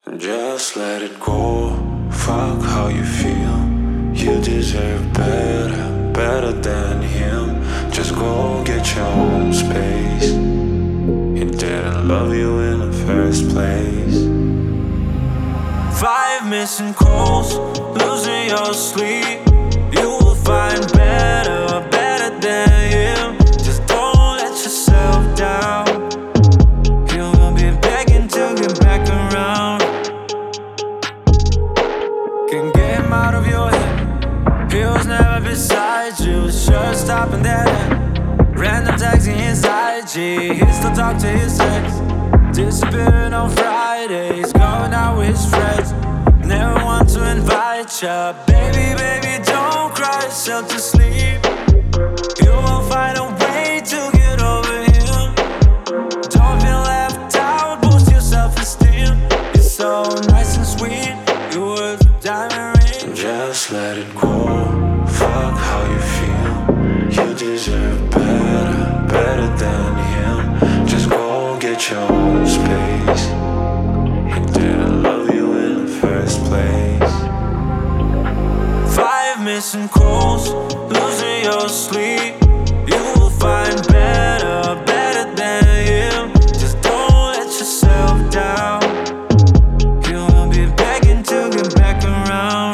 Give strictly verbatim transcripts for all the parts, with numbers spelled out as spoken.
Just let it go, fuck how you feel. You deserve better, better than him. Just go get your own space. He didn't love you in the first place. Five missing calls, losing your sleep. You will find better, better than him. Just don't let yourself down. He will be begging to get back around. Can't get him out of your head. He was never beside you. Sure stopping there. Random texting his I G. He still talk to his ex. Disappearing on Fridays, going out with his friends. Never want to invite ya. Baby, baby, don't cry yourself to sleep. You will find a way to get over him. Don't feel left out, boost your self-esteem. It's so nice and sweet, you worth a diamond ring. Just let it go, fuck how you feel. You deserve better, better than him. Just go get your own space. He didn't love you in the first place. Five missing calls, losing your sleep. You will find better, better than him. Just don't let yourself down. He will be begging to get back around.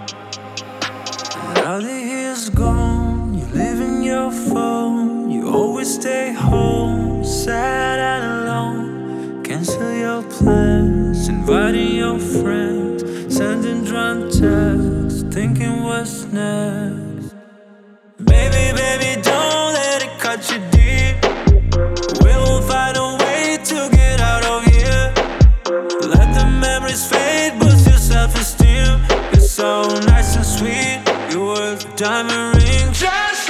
Now that he is gone, you live in your phone. You always stay home, sad and alone. Cancel your plans, inviting your friends, sending drunk texts, thinking what's next. Baby, baby, don't let it cut you deep. We'll find a way to get out of here. Let the memories fade, boost your self-esteem. It's so nice and sweet, you're worth a diamond ring. Just